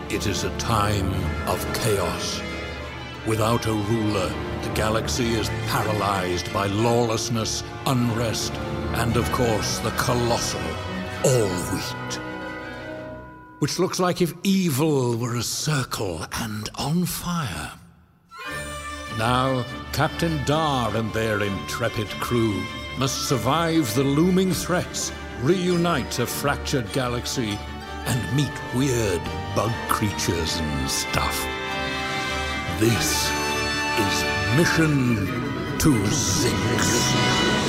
It is a time of chaos. Without a ruler, the galaxy is paralyzed by lawlessness, unrest, and of course the colossal All-Wheat. Which looks like if evil were a circle and on fire. Now, Captain Dar and their intrepid crew must survive the looming threats, reunite a fractured galaxy, and meet weird bug creatures and stuff. This is Mission to 6.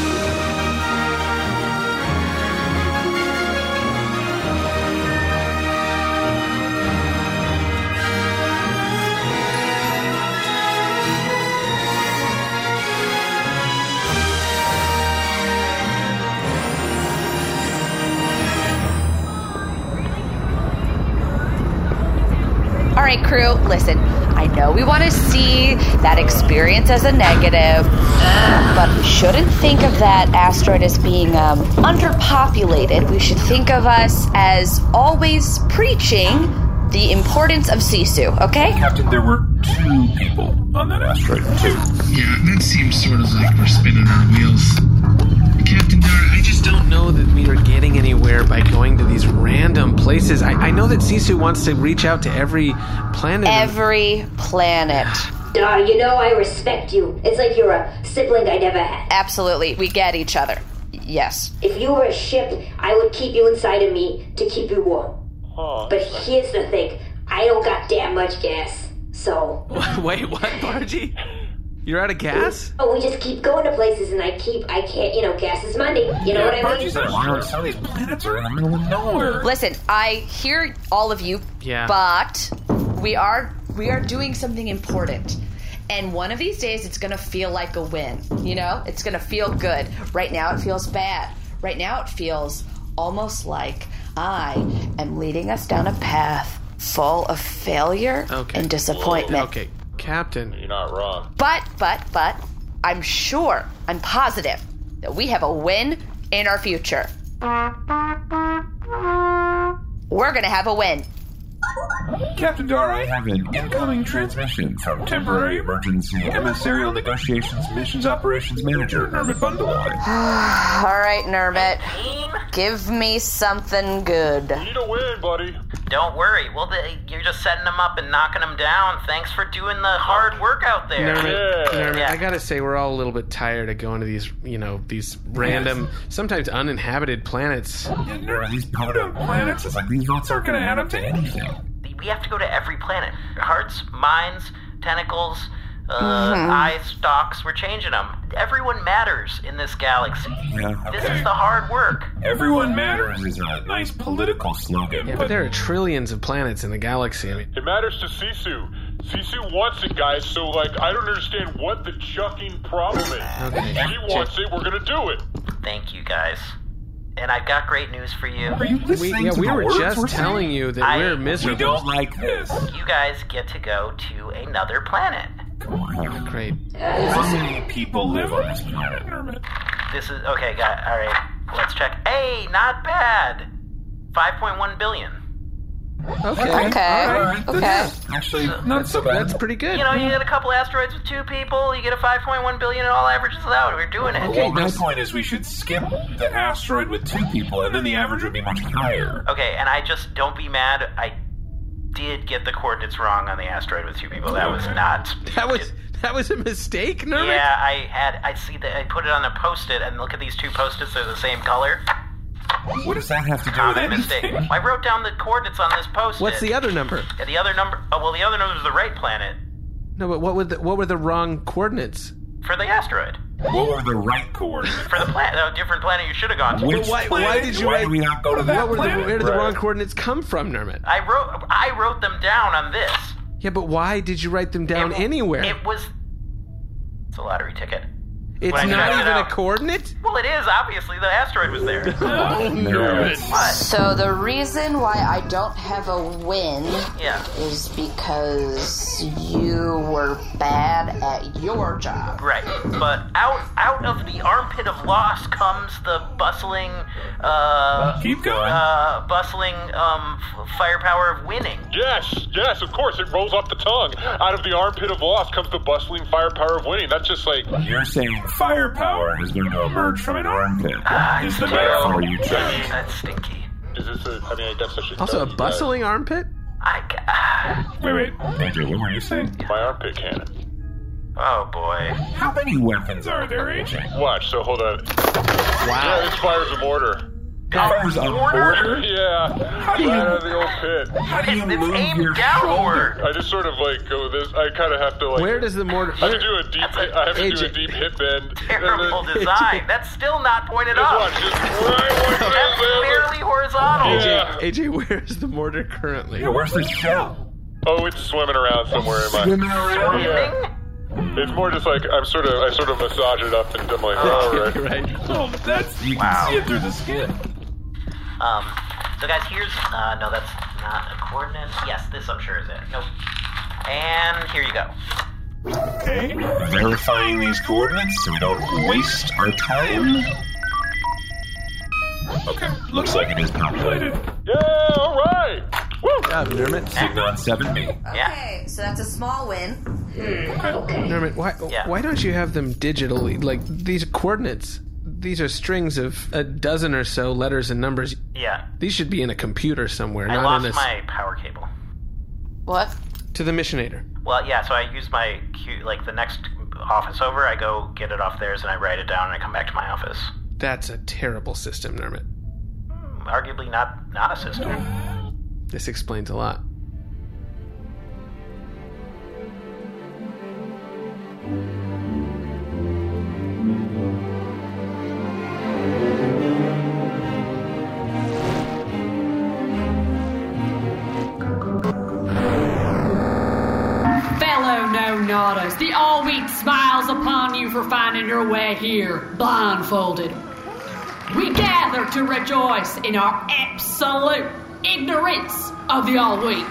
All right, crew, listen. I know we want to see that experience as a negative, but we shouldn't think of that asteroid as being underpopulated. We should think of us as always preaching the importance of Sisu, okay? Captain, there were 2 people on that asteroid, too. Yeah, that seems sort of like we're spinning our wheels. Captain Dar, I just don't know that we are getting anywhere by going to these random places. I know that Sisu wants to reach out to every planet. Every planet. Dar, you know I respect you. It's like you're a sibling I never had. Absolutely. We get each other. Yes. If you were a ship, I would keep you inside of me to keep you warm. But here's the thing. I don't got damn much gas, so... Wait, what, Bargy? You're out of gas? Oh, we just keep going to places and I can't, gas is money. You know what I mean? Some of these planets are in the middle of nowhere. Listen, I hear all of you, but we are doing something important. And one of these days, it's going to feel like a win. You know? It's going to feel good. Right now, it feels bad. Right now, it feels almost like I am leading us down a path full of failure and disappointment. Okay, Captain. You're not wrong. But, I'm sure, I'm positive that we have a win in our future. We're going to have a win. Captain Dar, I have an incoming transmission from Temporary Emergency Emissarial Negotiations Missions Operations Manager, Nermit Bundleeye. All right, Nermit. Give me something good. You need a win, buddy. Don't worry. Well, you're just setting them up and knocking them down. Thanks for doing the hard work out there. Nermit, I gotta say, we're all a little bit tired of going to these, these random, sometimes uninhabited planets. Yeah, these podunk planets, it's like these votes aren't gonna add up to anything. We have to go to every planet. Hearts, minds, tentacles, eye stalks. We're changing them. Everyone matters in this galaxy. Yeah, okay. This is the hard work. Everyone matters is a nice political slogan. Yeah, but there are trillions of planets in the galaxy. I mean, it matters to Sisu. Sisu wants it, guys, so, I don't understand what the chucking problem is. Okay. He wants it, we're gonna do it. Thank you, guys. And I've got great news for you. Are you listening to we the were words just we're telling saying? you that we're miserable. We don't like this. You guys get to go to another planet. Come on. Great. How many people live on this planet, Nermit? This is... Okay, guys. All right. Let's check. Hey, not bad. 5.1 billion. Okay. All right. Okay. Actually, not so bad. That's pretty good. You get a couple asteroids with 2 people, you get a 5.1 billion, it all averages out. We're doing it. Okay, my point is we should skip the asteroid with 2 people, and then the average would be much higher. Okay, and I just... Don't be mad. I did get the coordinates wrong on the asteroid with 2 people. That was not... That was a mistake, Nermit? Yeah, I see that. I put it on a Post-it, and look at these 2 Post-its. They're the same color. What does that have to do with Common anything? mistake. I wrote down the coordinates on this Post-it. What's the other number? Yeah, the other number... Oh, well, the other number is the right planet. No, but what were the wrong coordinates? For the asteroid. What were the right coordinates? For the planet. A different planet you should have gone to. Why did you write... Why did we not go to that planet? Where did the wrong coordinates come from, Nermit? I wrote them down on this. Yeah, but why did you write them down anywhere? It's a lottery ticket. It's not even a coordinate? Well, it is, obviously. The asteroid was there. What? So the reason why I don't have a win is because you were bad at your job. Right. But out of the armpit of loss comes the bustling, keep going. Bustling, firepower of winning. Yes, of course. It rolls off the tongue. Out of the armpit of loss comes the bustling firepower of winning. That's just like... You're saying firepower is going to emerge from an armpit. Is the metaphor you chose? That's stinky. Is this I guess I should... Also, a bustling armpit? Wait. AJ, what were you saying? My armpit cannon. Oh, boy. How many weapons are there, AJ? Watch, so hold on. Wow. Yeah, this fires a mortar. Fires a mortar? Yeah. How do you... Right out of the old pit. How do you It's move aimed your downward. shoulder? I just sort of like go this. I kind of have to like... Where does the mortar... I have to do a deep hip bend. Terrible design. That's still not pointed Just up. watch, just right like That's this. barely horizontal. Yeah. AJ, where's the mortar currently? Yeah, where's the shell? Oh, it's swimming around somewhere in my... Swimming around? Yeah. It's more just like I sort of massage it up and I'm like, oh, right. Oh, that's... You can see it through the skin. So guys, here's, no, that's not a coordinate. Yes, this I'm sure is it. Nope. And here you go. Okay. Verifying these coordinates so we don't waste our time. Okay, looks like it is populated. Yeah, all right. Woo! Good job, Nermit. Signon 7B. Okay, so that's a small win. Nermit, why don't you have them digitally? Like, these coordinates, these are strings of a dozen or so letters and numbers. Yeah. These should be in a computer somewhere, I not lost in a... my power cable. What? To the Missionator. Well, yeah, so I use my, like, the next office over, I go get it off theirs and I write it down and I come back to my office. That's a terrible system, Nermit. Arguably not a system. This explains a lot. Fellow no-nodders, the all-week smiles upon you for finding your way here, blindfolded. We gather to rejoice in our absolute ignorance of the all-wheat.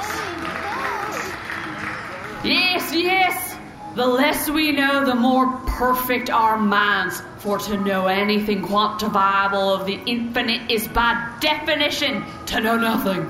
Yes, the less we know, the more perfect our minds, for to know anything quantifiable of the infinite is by definition to know nothing.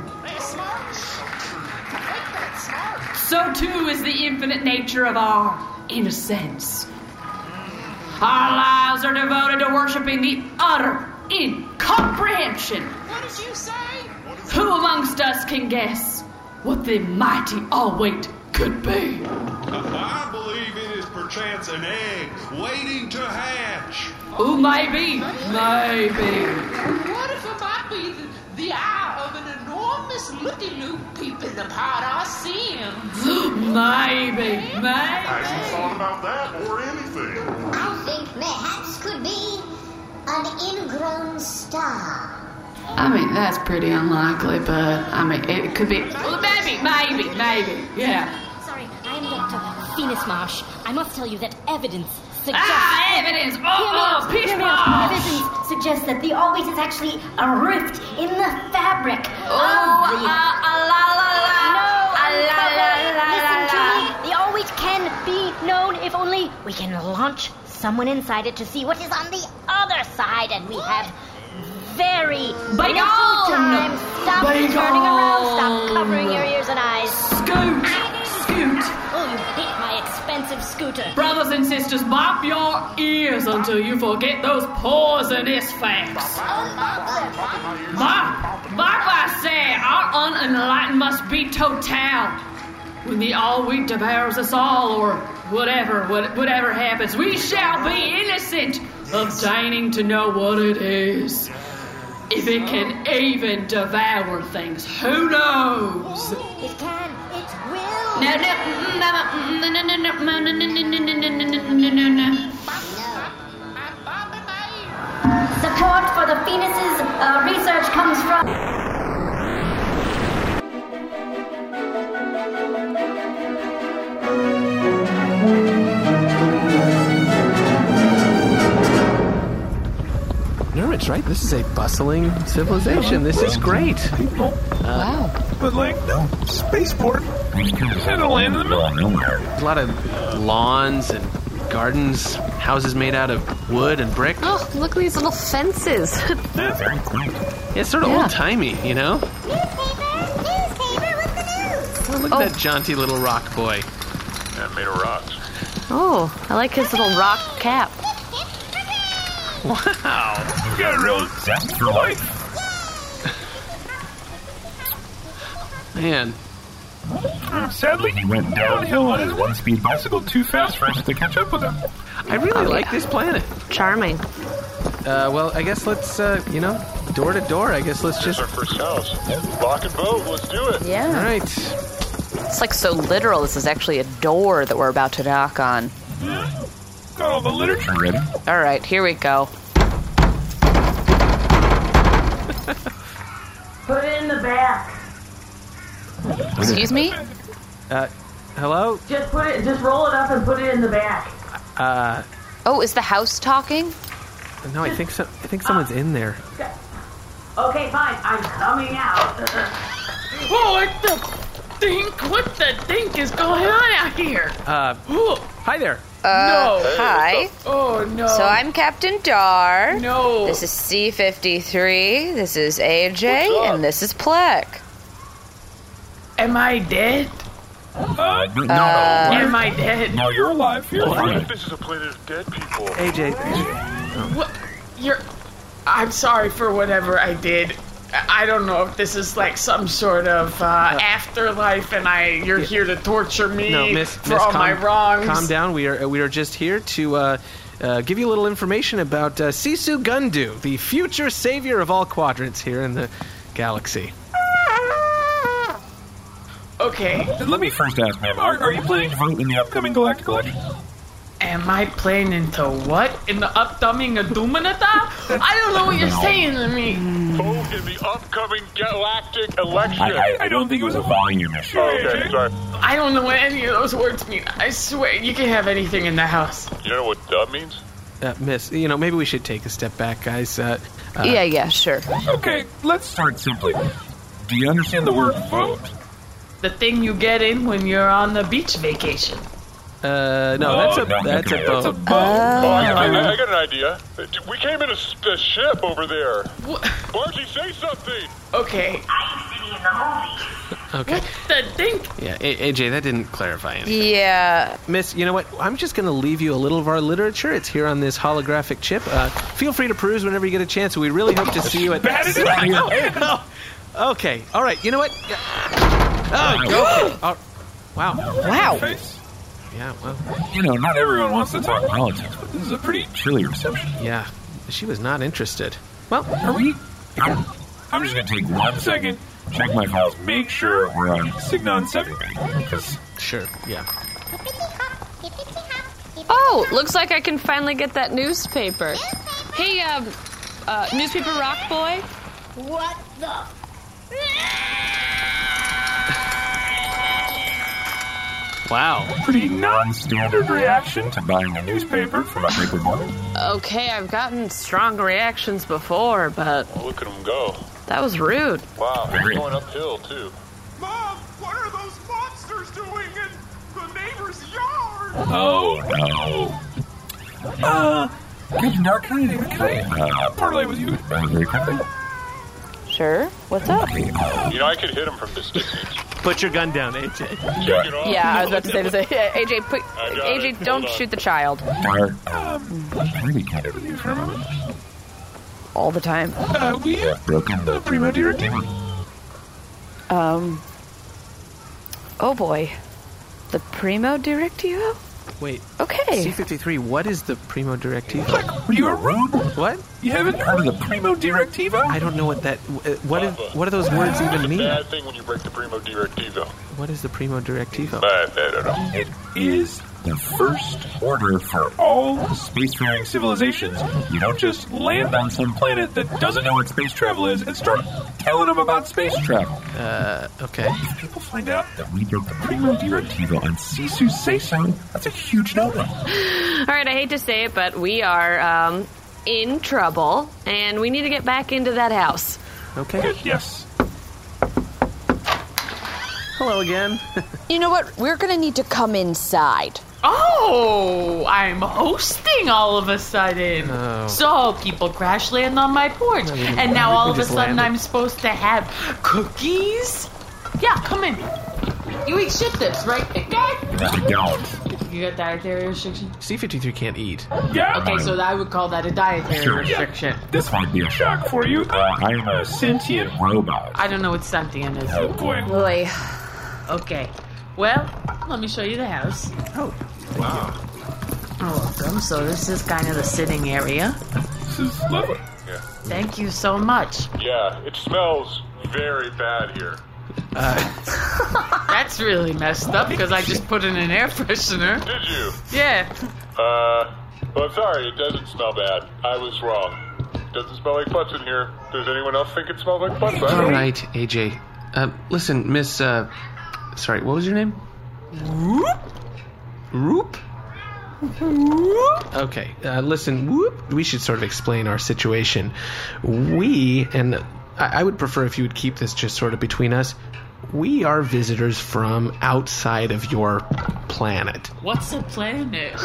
So too is the infinite nature of our innocence. Our lives are devoted to worshiping the utter incomprehension. What did you say? Who amongst us can guess what the mighty all-weight could be? I believe it is perchance an egg waiting to hatch. Oh, maybe. What if it might be the eye of an enormous looky-loo peeping upon our sins? Maybe. Hasn't thought about that or anything. I think perhaps could be an ingrown star. I mean, that's pretty unlikely, but, I mean, it could be... Well, maybe, yeah. Sorry, I am Dr. Phoenix Marsh. I must tell you that evidence suggests... Evidence! Peach Marsh! Evidence suggests that the always is actually a rift in the fabric Listen to me. The always can be known if only we can launch someone inside it to see what is on the other side, and we have very little time. Stop turning around. Stop covering your ears and eyes. Scoot! Oh, you hate my expensive scooter. Brothers and sisters, mop your ears until you forget those poisonous facts. Mark, I say, our unenlightened must be total. When the all-wheat devours us all, or whatever happens, we shall be innocent of deigning to know what it is. If it can even devour things, who knows? It can, it will. No. Support for the Phoenix's research comes from... That's right. This is a bustling civilization. This is great. Wow. But, no spaceport. Just had to land in the middle of nowhere. A lot of lawns and gardens, houses made out of wood and brick. Oh, look at these little fences. That's very quaint. Yeah, it's sort of old-timey, you know? Newspaper, what's the news? Oh, look at that jaunty little rock boy. Yeah, made of rocks. Oh, I like his little rock cap. Wow. You got a real zest for life. Man. Sadly, he went downhill on his one-speed bicycle too fast for us to catch up with him. I really like this planet. Charming. Well, I guess let's, door to door. I guess let's just... Our first house. Lock and boat. Let's do it. Yeah. All right. It's like so literal. This is actually a door that we're about to knock on. Got all the literature ready. All right, here we go. Put it in the back. Excuse me? Hello? Just roll it up and put it in the back. Oh, is the house talking? No, I think someone's in there. Okay, fine. I'm coming out. Oh, what the dink is going on out here? Hi there. No. Hi. Oh, no. So I'm Captain Dar. No. This is C-53. This is AJ. And this is Plek. Am I dead? No. Am I dead? No, you're alive. You're fine. This is a planet of dead people. AJ. What? I'm sorry for whatever I did. I don't know if this is like some sort of afterlife, and you're here to torture me for all my wrongs. Calm down. We are just here to give you a little information about Sisu Gundu, the future savior of all quadrants here in the galaxy. Okay. Let me first ask, ma'am, are you planning to vote in the upcoming galactic election? Am I playing into what? In the upcoming Adumanata? I don't know what you're saying to me. Vote in the upcoming galactic election. I don't think it was a volume issue. Oh, okay, sorry. I don't know what any of those words mean. I swear, you can have anything in the house. You know what dub means? Miss, maybe we should take a step back, guys. Yeah, sure. Okay, let's start simply. Do you understand the word vote? The thing you get in when you're on the beach vacation. No, that's a boat. I got an idea. We came in a ship over there. What? Margie, say something. Okay. I'm sitting in the movie. Okay. What the thing? Yeah, AJ, that didn't clarify anything. Yeah. Miss, you know what? I'm just going to leave you a little of our literature. It's here on this holographic chip. Feel free to peruse whenever you get a chance. We really hope to see you at... Okay. All right. You know what? Oh, wow. Wow. Yeah, well... not everyone wants to talk politics, but this is a pretty chilly reception. Yeah, she was not interested. Well, are we... I'm just going to take 1 second, check my files, make sure we're on Signon 7, because... Sure, yeah. Oh, looks like I can finally get that newspaper. Hey, newspaper rock boy? What the... Wow. Pretty non-standard reaction to buying a newspaper from a paper boy. Okay, I've gotten strong reactions before, but... Well, look at him go. That was rude. Wow, he's going uphill, too. Mom, what are those monsters doing in the neighbor's yard? Oh, no. Captain Dark, can I parlay with you very quickly? Sure. What's up? I could hit him from this distance. Put your gun down, AJ. Yeah, I was about to say this. AJ, don't shoot the child. Dark, can I be candid with you for a moment? All the time. We have broken the Primo Directiva. Oh boy. The Primo Directiva? Wait. Okay. C-53, what is the Primo Directiva? Were you a rude? What? You haven't heard of the Primo Directiva? I don't know what that... What do those words even mean? Bad thing when you break the Primo Directiva. What is the Primo Directiva? I don't know. It is the first order for all spacefaring civilizations. You don't just land on some planet that doesn't know what space travel is and start telling them about space travel. Okay. If people find out that we broke the Primo Directiva on Sisu's say-so, that's a huge no-no. All right, I hate to say it, but we are, in trouble, and we need to get back into that house. Okay. Yes. Hello again. You know what? We're gonna need to come inside. Oh, I'm hosting all of a sudden. Oh. So people crash land on my porch. And now all of a sudden I'm supposed to have cookies? Yeah, come in. You eat shit dips, right, big guy? I don't. You got dietary restriction? C-53 can't eat. Yeah. Okay, so I would call that a dietary restriction. Yeah. This might be a shock for you. I'm a sentient robot. I don't know what sentient is. Oh, boy. Boy. Okay. Well, let me show you the house. Oh, wow. Welcome. So this is kind of the sitting area. This is lovely. Yeah. Thank you so much. Yeah, it smells very bad here. That's really messed up because I just put in an air freshener. Did you? Yeah. Well, I'm sorry, it doesn't smell bad. I was wrong. It doesn't smell like butts in here. Does anyone else think it smells like butts? All right, AJ. Listen, Miss, sorry, what was your name? Roop? Okay, listen, Whoop, we should sort of explain our situation. And I would prefer if you would keep this just sort of between us. We are visitors from outside of your planet. What's a planet?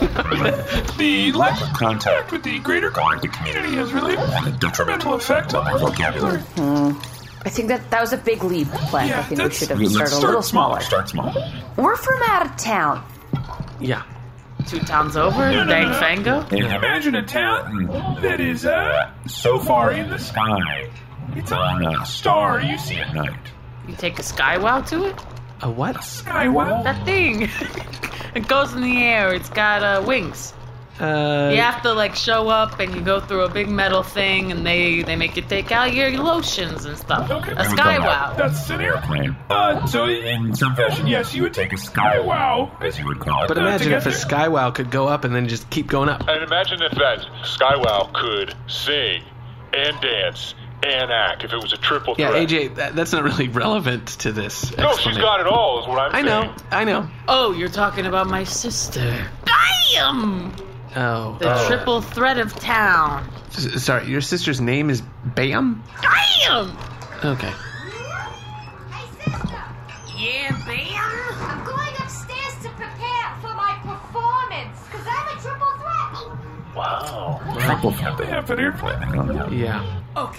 The lack of contact with the greater galactic community has really had a detrimental effect on their vocabulary. I think that was a big leap, Platt. I think we should have started a little smaller. Start small. We're from out of town. Yeah. 2 towns over, Dang Fango. Imagine a town that is so far in the sky. It's on a star you see at night. You take a SkyWow to it? A what? SkyWow? That thing. It goes in the air. It's got wings. You have to show up and you go through a big metal thing and they make you take out your lotions and stuff. Okay, a SkyWow. That's an airplane. So in some fashion, yes, you would take a SkyWow, as you would call it. But imagine if a SkyWow could go up and then just keep going up. And imagine if that SkyWow could sing and dance and act, if it was a triple threat. Yeah, AJ, that's not really relevant to this. No, she's got it all, is what I'm saying. I know. Oh, you're talking about my sister. Bam! Oh. The triple threat of town. Sorry, your sister's name is Bam? Bam! Okay. Hey, sister! Yeah, Bam? I'm going upstairs to prepare for my performance, because I'm a triple threat. Wow. Triple threat. They have an airplane. Yeah. Okay.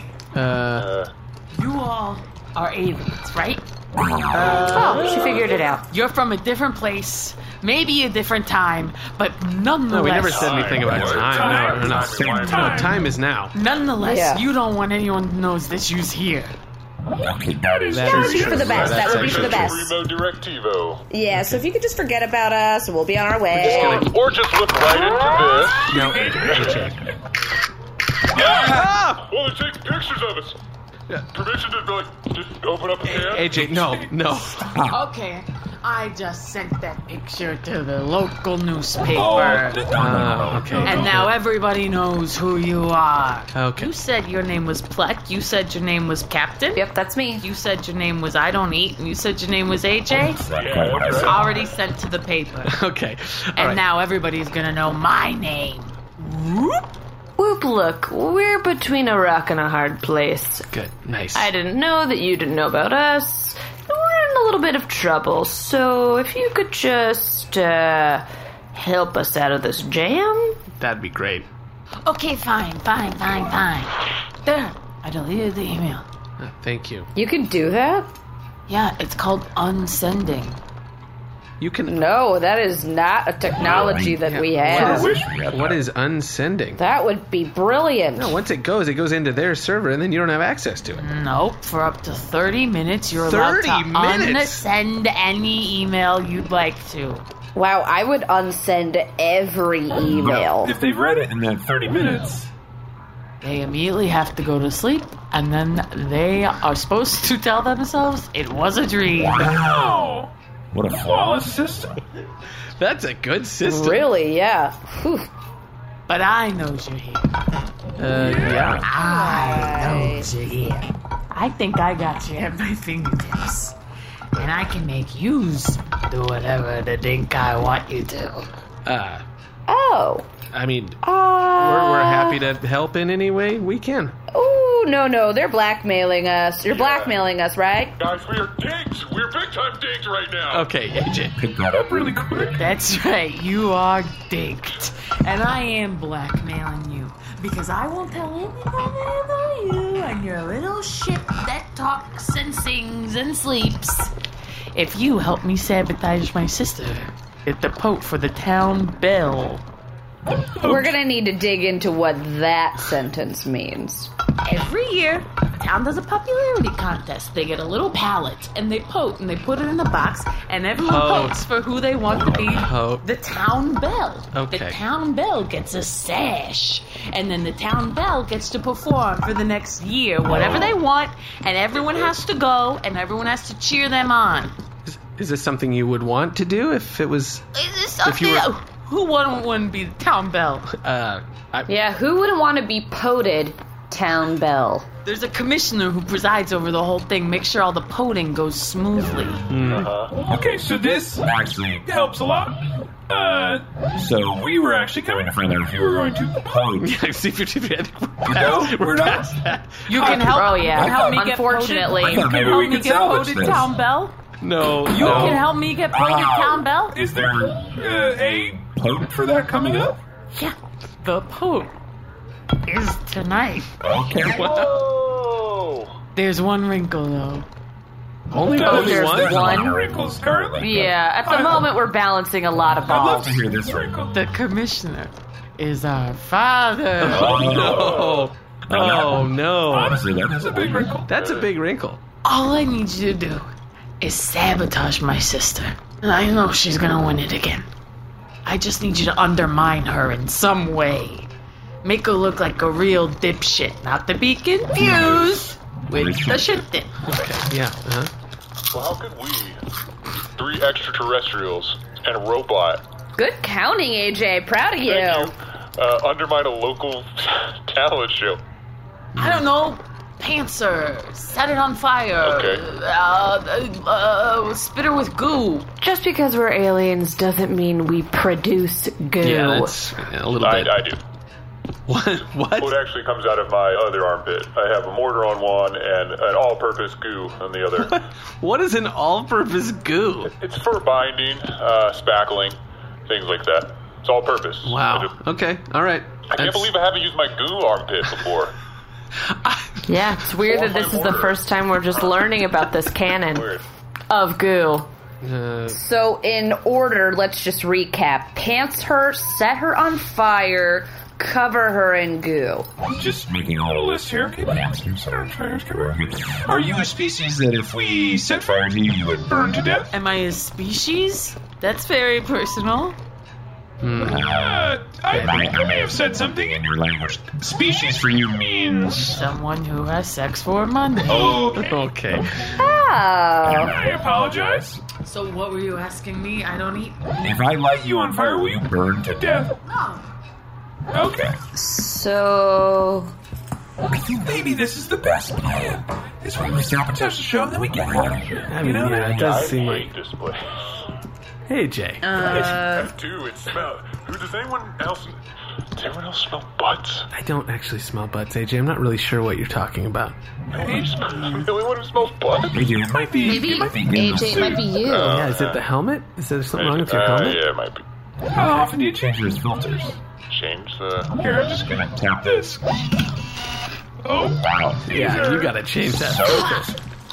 You all are aliens, right? She figured it out. You're from a different place, maybe a different time, but nonetheless... No, we never said anything about time. No. Time is now. Nonetheless, you don't want anyone who knows that you's here. Okay, that is for the best. That would be for the best. Primo directivo. Yeah, so if you could just forget about us, we'll be on our way. Or just look right into this. No, AJ. Yeah! Well, they're taking pictures of us. Yeah. Permission to just open up a can? AJ, no. Okay, I just sent that picture to the local newspaper. Okay. And now everybody knows who you are. Okay. You said your name was Plek. You said your name was Captain. Yep, that's me. You said your name was I Don't Eat. And you said your name was AJ. Yeah, already sent to the paper. Okay. And now everybody's gonna know my name. Whoop, look, we're between a rock and a hard place. Good, nice. I didn't know that you didn't know about us. We're in a little bit of trouble, so if you could just, help us out of this jam? That'd be great. Okay, fine. There, I deleted the email. Thank you. You can do that? Yeah, it's called unsending. You can... No, that is not a technology that we have. What is unsending? That would be brilliant. No, once it goes into their server, and then you don't have access to it. Nope. For up to 30 minutes, you're allowed to unsend any email you'd like to. Wow, I would unsend every email. Well, if they've read it in that 30 minutes... They immediately have to go to sleep, and then they are supposed to tell themselves it was a dream. Wow! What a flawless system. That's a good system. Really, yeah. Whew. But I knows you're here. Yeah. I knows you're here. I think I got you at my fingertips. And I can make yous do whatever the dink I want you to. Oh. I mean, we're happy to help in any way we can. Oh, no, they're blackmailing us. You're blackmailing us, right? Guys, we are dinks. We're big-time dinks right now. Okay, AJ. Pick that up really quick. That's right, you are dinked. And I am blackmailing you. Because I won't tell anything about you and your little ship that talks and sings and sleeps. If you help me sabotage my sister, get the Pope for the town bell. We're gonna need to dig into what that sentence means. Every year, the town does a popularity contest. They get a little pallet, and they poke, and they put it in a box, and everyone votes for who they want to be the town belle. Okay. The town belle gets a sash, and then the town belle gets to perform for the next year, whatever they want, and everyone has to go, and everyone has to cheer them on. Is this something you would want to do if it was... Is this something... Who wouldn't want to be the town belle? Yeah, who wouldn't want to be poted town belle? There's a commissioner who presides over the whole thing, make sure all the poding goes smoothly. Okay, so this actually helps a lot. So we were actually coming to find out if you were going to pode. Yeah, see if we're past that. You can help. Oh yeah. Help me Unfortunately, you can help me get poded town belle. No. You can help me get poded town belle. Is there a Pope for that coming up? Yeah, the Pope is tonight. Okay. Whoa! There's one wrinkle, though. Only there's one wrinkles currently. Yeah, at the moment we're balancing a lot of balls. I'd love to hear this wrinkle. The commissioner is our father. Oh, no. Oh, no. Honestly, that is a big wrinkle. That's a big wrinkle. All I need you to do is sabotage my sister. And I know she's gonna win it again. I just need you to undermine her in some way. Make her look like a real dipshit, not to be confused with the shit thing. Okay, yeah, Well, how could we, 3 extraterrestrials and a robot... Good counting, AJ. Proud of you. Undermine a local talent show? I don't know. Pantser, set it on fire. Okay. Spit her with goo. Just because we're aliens doesn't mean we produce goo. Yeah, that's a little bit. I do. What? It actually comes out of my other armpit. I have a mortar on one and an all-purpose goo on the other. What is an all-purpose goo? It's for binding, spackling, things like that. It's all-purpose. Wow. Okay, all right. I can't believe I haven't used my goo armpit before. Yeah, it's weird that this is the first time we're just learning about this canon of goo. So in order, let's just recap. Pants her, set her on fire, cover her in goo. I'm just making a little list here. Okay, are you a species that if we set fire to you, you would burn to death? Am I a species? That's very personal. I may have said something in your language. Species for you means... Someone who has sex for money. Oh, okay. Oh. I apologize. So what were you asking me? I don't eat. If I light you on fire, will you burn to death? No. Okay. So... I think maybe this is the best plan. Is we sabotage the show, then we get out of here. I mean, yeah, it does seem like... this place. Hey, Jay. I do. It smells. Does anyone else smell butts? I don't actually smell butts, AJ. I'm not really sure what you're talking about. I'm the only one who smells butts? AJ, it might be... Maybe AJ, it might be you. Yeah, is it the helmet? Is there something wrong with your helmet? Yeah, it might be. How often do you change your filters? Change the... Here, I'm just gonna tap this. Oh, wow. Yeah, you gotta change that.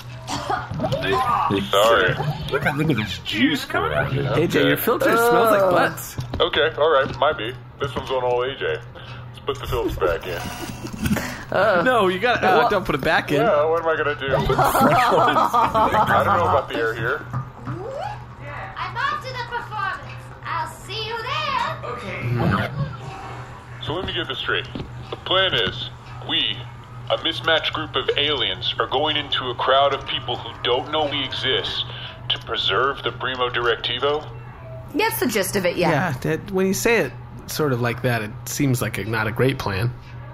Sorry. Look at this juice coming out of it. AJ, your filter smells like butts. Okay, alright, might be. This one's on old AJ. Let's put the filters back in. No, you gotta... don't put it back in. Yeah, what am I gonna do? I don't know about the air here. I'm off to the performance. I'll see you there. Okay. So let me get this straight. The plan is, we... a mismatched group of aliens are going into a crowd of people who don't know we exist to preserve the Primo Directivo? That's the gist of it, yeah. Yeah, when you say it sort of like that, it seems like not a great plan.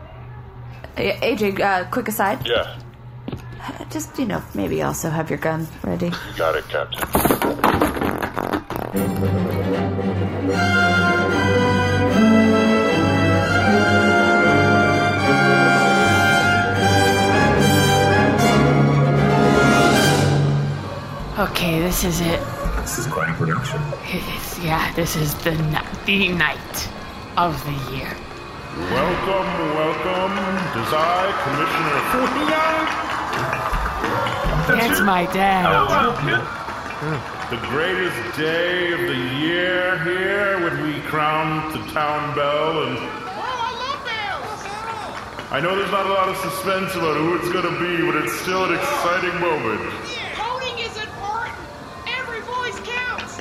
AJ, quick aside. Yeah. Just, maybe also have your gun ready. You got it, Captain. Okay, this is it. This is quite a production. This is the night of the year. Welcome. Does I, Commissioner That's my dad. The greatest day of the year here when we crown the town bell and... I know there's not a lot of suspense about who it's going to be, but it's still an exciting moment. Voting is important. Every voice counts.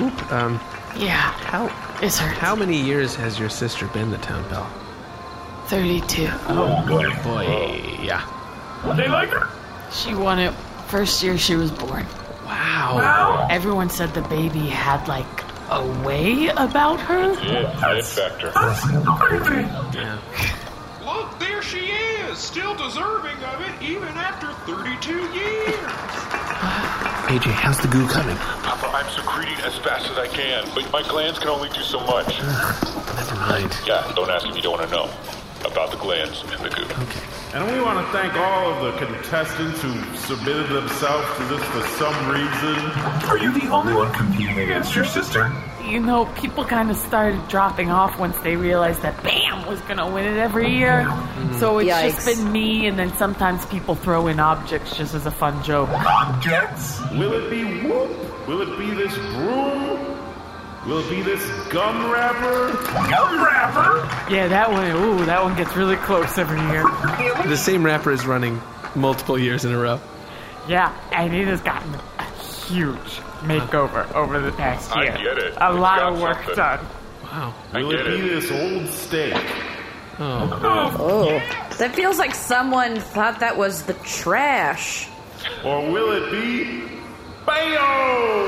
How many years has your sister been the town belle? 32. Oh, boy. Yeah. Well, they like her. She won it first year she was born. Wow. Everyone said the baby had, like, a way about her. Yeah, it factor. Yeah. Look, there she is, still deserving of it even after 32 years. AJ, how's the goo coming? Papa, I'm secreting as fast as I can, but my glands can only do so much. Never mind. Yeah, don't ask if you don't want to know about the glands and the goo. Okay. And we want to thank all of the contestants who submitted themselves to this for some reason. Are you the only one competing against your sister? You know, people kind of started dropping off once they realized that BAM was going to win it every year. So it's just been me, and then sometimes people throw in objects just as a fun joke. Objects? Will it be whoop? Will it be this broom? Will it be this gum wrapper? Gum wrapper? Yeah, that one gets really close every year. The same rapper is running multiple years in a row. Yeah, and it has gotten a huge makeover over the past year. I get it. A lot got of work something. done. Wow. Will it be this old steak? Oh. That feels like someone thought that was the trash. Or will it be BAM?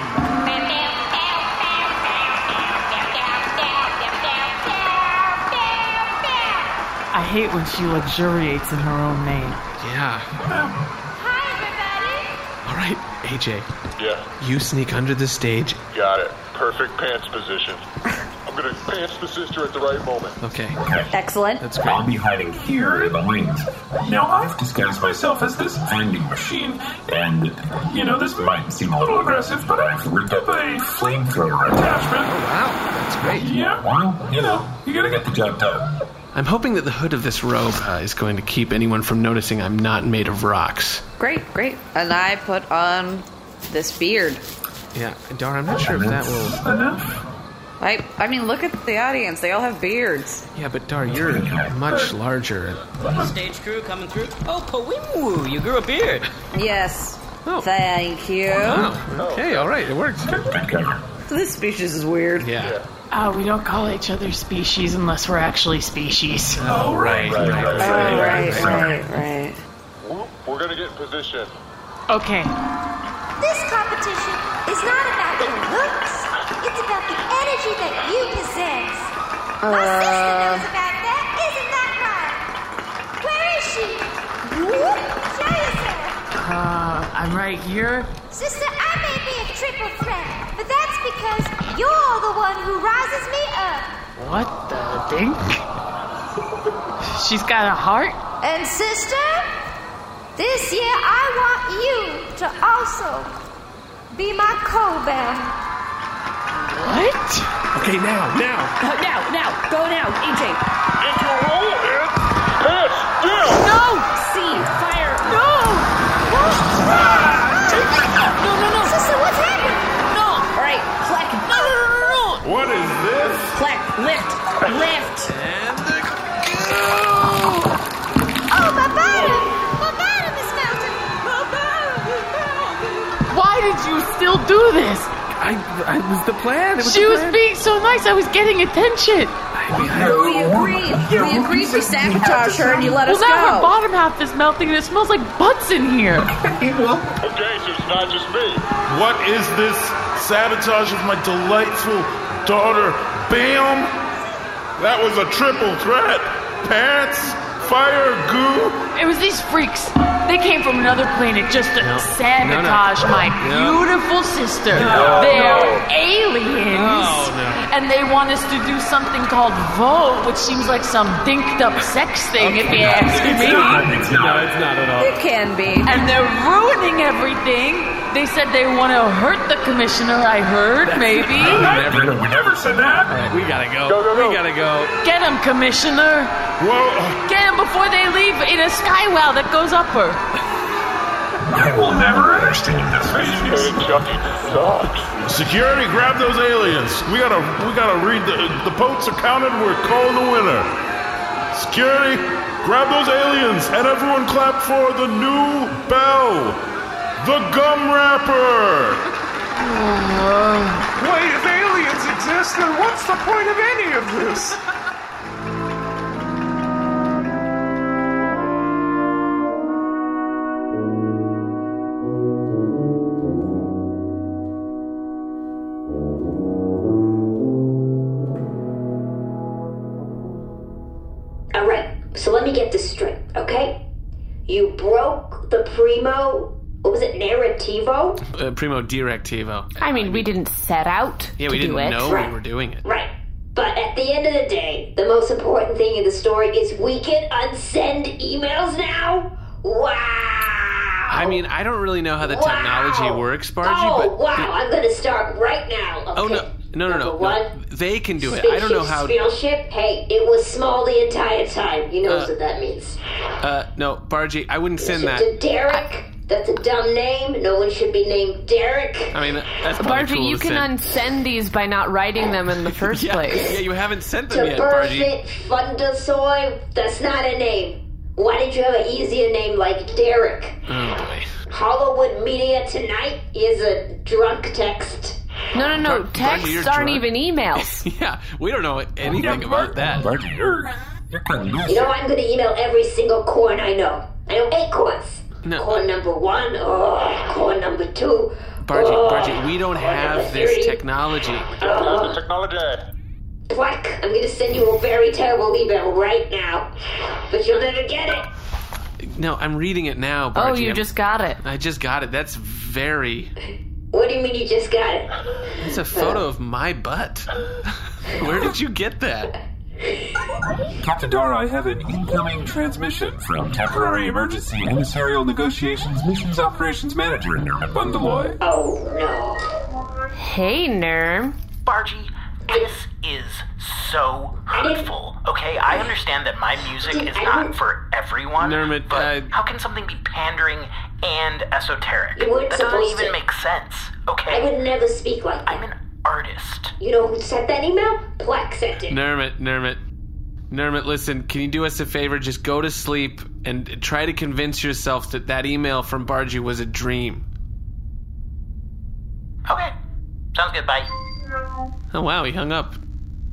I hate when she luxuriates in her own name. Yeah. Hi, everybody. All right, AJ. Yeah, You sneak under the stage. got it. Perfect pants position. I'm gonna pants the sister at the right moment. Okay. Excellent. That's great. I'll be hiding here in the wings. Now, I've disguised myself as this vending machine, and, this might seem a little aggressive, but I've rigged up a flamethrower attachment. Oh, wow. That's great. Yeah, well, you gotta get the job done. I'm hoping that the hood of this robe is going to keep anyone from noticing I'm not made of rocks. Great. And I put on this beard. Yeah, Dara, I'm not sure if that will... Enough? I mean, look at the audience. They all have beards. Yeah, but Dara, you're much larger. Stage crew coming through. Oh, Pawimwu, you grew a beard. Yes. Oh. Thank you. Oh, okay, all right, it works. This species is weird. Yeah. We don't call each other species unless we're actually species. Oh, right. Right. We're gonna get in position. Okay. This competition is not about your looks. It's about the energy that you possess. My sister knows about that. Isn't that right? Where is she? Whoop, show yourself. I'm right here. Sister, I may be a triple threat, but that's because you're the one who rises me up. What the dink? She's got a heart? And sister, this year I want you to also be my co-bell. What? Okay, now. Now. Go now, AJ. Into a roll and pass down. No! Seed, fire. No! No. Sister, what's happening? No. All right, Fleck. No. What is this? Fleck, lift. And the go! Oh, my bottom! My bottom is melting! My bottom is melting! Why did you still do this? I was the plan. She was being so nice. I was getting attention. We agreed. We agreed to sabotage her and you let us go. Well, now her bottom half is melting and it smells like butts in here. Okay, so it's not just me. What is this sabotage of my delightful daughter, BAM? That was a triple threat. Pants, fire, goo. It was these freaks. They came from another planet just to sabotage my beautiful sister. They're aliens. And they want us to do something called vote, which seems like some dinked up sex thing, if you ask me. No, it's not at all. It can be. And they're ruining everything. They said they want to hurt the commissioner, I heard, maybe. We never said that. All right, we gotta go. Go. We gotta go. Get him, commissioner. Well, Get him before they leave in a skywell that goes upward. I will never understand this. Chucky sucks. security, grab those aliens. We gotta read the votes are counted. We're calling the winner. Security, grab those aliens, and everyone clap for the new bell, the gum wrapper. Wait, if aliens exist, then what's the point of any of this? So let me get this straight, okay? You broke the Primo, what was it, Narrativo? Primo Directivo. I mean, we didn't set out to do it. Yeah, we didn't know we were doing it. Right. But at the end of the day, the most important thing in the story is we can unsend emails now? Wow! I mean, I don't really know how the technology works, Bargy, Oh, but... wow, I'm gonna start right now. Okay. Oh, no. No. One, they can do it. I don't know how... Spaceship, hey, it was small the entire time. You know what that means. No, Bargy, I wouldn't send that. To Derek, that's a dumb name. No one should be named Derek. I mean, that's Bargy, cool you can unsend these by not writing them in the first place. Yeah, you haven't sent them yet, To Bargy. Burfit Fundasoy, that's not a name. Why didn't you have an easier name like Derek? Oh, boy. Hollywood Media Tonight is a drunk text. No. Texts aren't even emails. Yeah, we don't know anything about that. Bargy, you're kind of loose. You know, I'm going to email every single corn I know. I know 8 corns. No. Corn number 1, corn number 2. Bargy, we don't have this technology. Technology. Black, I'm going to send you a very terrible email right now. But you'll never get it. No, I'm reading it now, Bargy. Oh, you just got it. I just got it. That's very... What do you mean you just got it? It's a photo of my butt. Where did you get that? Captain Dara, I have an incoming transmission from Temporary Emergency Emissarial Negotiations Missions Operations Manager, Nerman Bundaloy. Oh, no. Hey, Nerm. Bargy, this is so hurtful, okay? I understand that my music is not for everyone, Nermit, but how can something be pandering and esoteric? You weren't That doesn't supposed even to. make sense, okay? I would never speak like that. I'm an artist. You know who sent that email? Black sent it. Nermit, listen, can you do us a favor? Just go to sleep and try to convince yourself that email from Bargy was a dream. Okay. Sounds good, bye. Oh, wow, he hung up.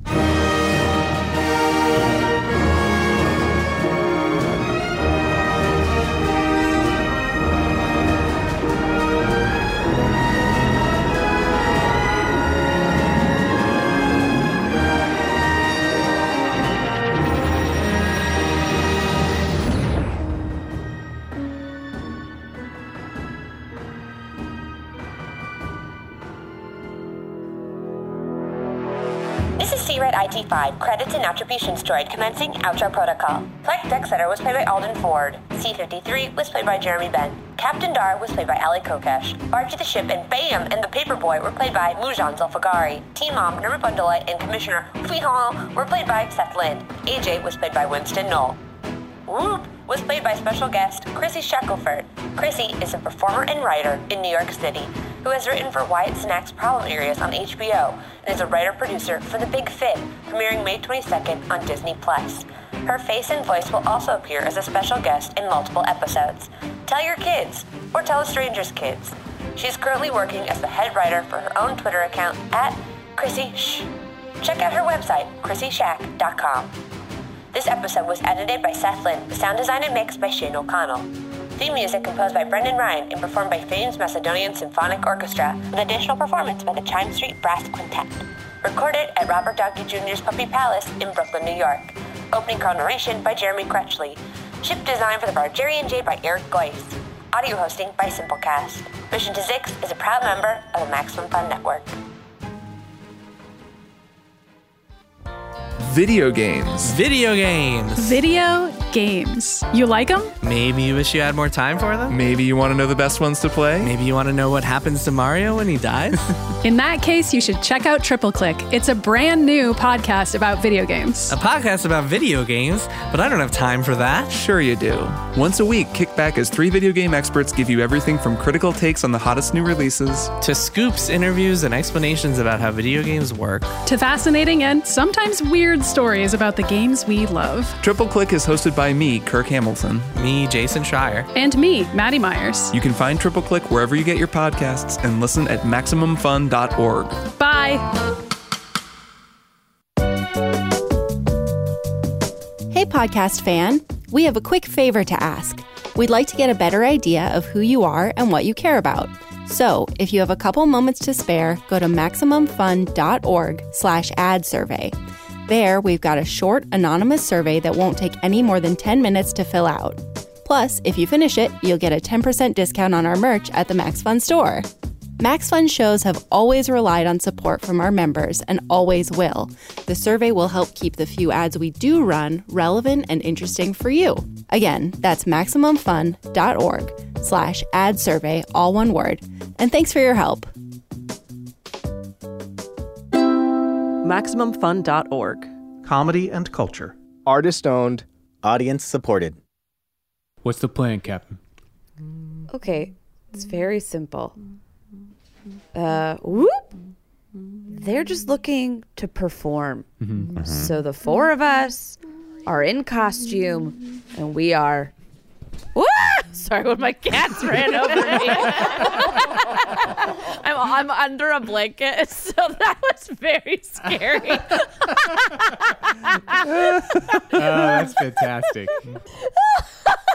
This is C-Red IT5, credits and attributions droid commencing outro protocol. Flight deck setter was played by Alden Ford. C-53 was played by Jeremy Benn. Captain Dar was played by Ali Kokesh. Bargy the Ship and Bam and the Paperboy were played by Mujan Zulfagari. T-Mom, Nermit Bundaloy, and Commissioner Fui-Hong were played by Seth Lind. AJ was played by Winston Knoll. Whoop was played by special guest Chrissy Shackelford. Chrissy is a performer and writer in New York City who has written for Wyatt Cenac's Problem Areas on HBO and is a writer-producer for The Big Fit, premiering May 22nd on Disney+. Her face and voice will also appear as a special guest in multiple episodes. Tell your kids, or tell a stranger's kids. She's currently working as the head writer for her own Twitter account at Chrissy Shh. Check out her website, ChrissyShack.com. This episode was edited by Seth Lind, with sound design and mix by Shane O'Connell. Theme music composed by Brendan Ryan and performed by Fame's Macedonian Symphonic Orchestra, with additional performance by the Chime Street Brass Quintet. Recorded at Robert Downey Jr.'s Puppy Palace in Brooklyn, New York. Opening call narration by Jeremy Crutchley. Chip design for the Bargerian J by Eric Goyce. Audio hosting by Simplecast. Mission to Zix is a proud member of the Maximum Fun Network. Video games. Video games. You like them? Maybe you wish you had more time for them? Maybe you want to know the best ones to play? Maybe you want to know what happens to Mario when he dies? In that case, you should check out Triple Click. It's a brand new podcast about video games. A podcast about video games? But I don't have time for that. Sure you do. Once a week, kick back as 3 video game experts give you everything from critical takes on the hottest new releases to scoops, interviews, and explanations about how video games work, to fascinating and sometimes weird stories about the games we love. Triple Click is hosted by me, Kirk Hamilton. Me, Jason Schreier. And me, Maddie Myers. You can find Triple Click wherever you get your podcasts and listen at MaximumFun.org. Bye! Hey, podcast fan. We have a quick favor to ask. We'd like to get a better idea of who you are and what you care about. So, if you have a couple moments to spare, go to MaximumFun.org/ad survey. There, we've got a short, anonymous survey that won't take any more than 10 minutes to fill out. Plus, if you finish it, you'll get a 10% discount on our merch at the Max Fun store. Max Fun shows have always relied on support from our members and always will. The survey will help keep the few ads we do run relevant and interesting for you. Again, that's MaximumFun.org/ad survey, all one word. And thanks for your help. MaximumFun.org. Comedy and culture. Artist owned. Audience supported. What's the plan, Captain? Okay, it's very simple. Whoop! They're just looking to perform. So the 4 of us are in costume, and we are... Woo! Sorry, when my cats ran over me. I'm under a blanket, so that was very scary. Oh, that's fantastic.